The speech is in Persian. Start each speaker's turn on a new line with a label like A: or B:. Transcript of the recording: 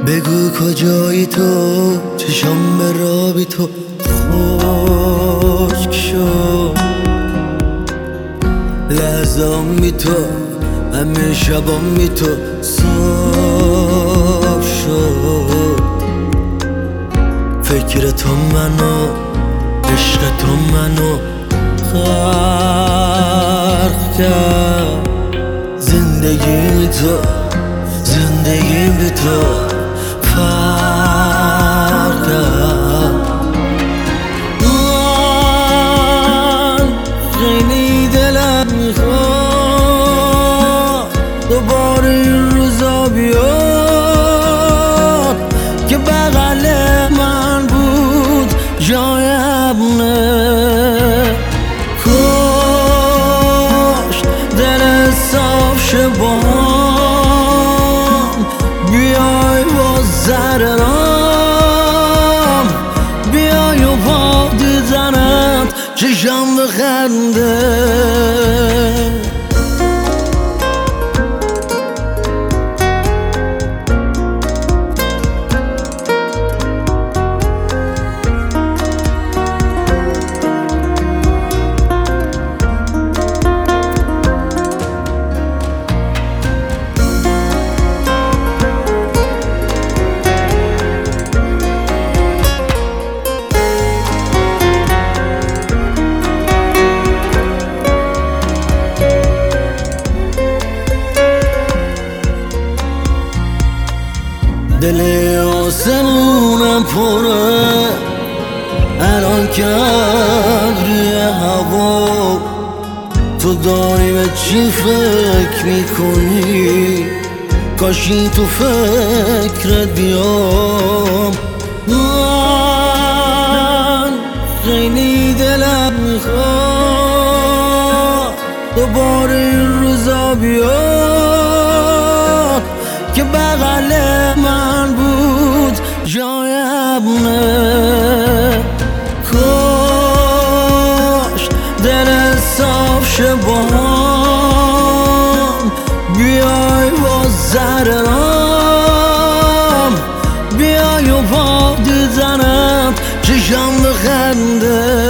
A: بگو کجایی تو، چشم به رابی تو خشک شد، لحظام بی تو همه شبام بی تو صاف شد. فکر تو منو، عشق تو منو غرق کرد. زندگی تو، زندگی بی تو فرق کرد. من خیلی دلم میخواد دوباره این روزا بیاد که بغل من بود جای ابنه. کاش دل صاف شه باهام، بیای با زرنام، بیای و با دیدنت چشم بخنده. دل آسمونم پره الان که ابری هوا. تو داری به چی فکر میکنی؟ کاشی تو فکرت بیام. من خیلی دلم میخواد دوباره این روزا بیاد که بغل من بود جای ابنه. کاش دل صاف شه باهام، بیای با زرنام، بیای و با دیدنت چشم بخنده.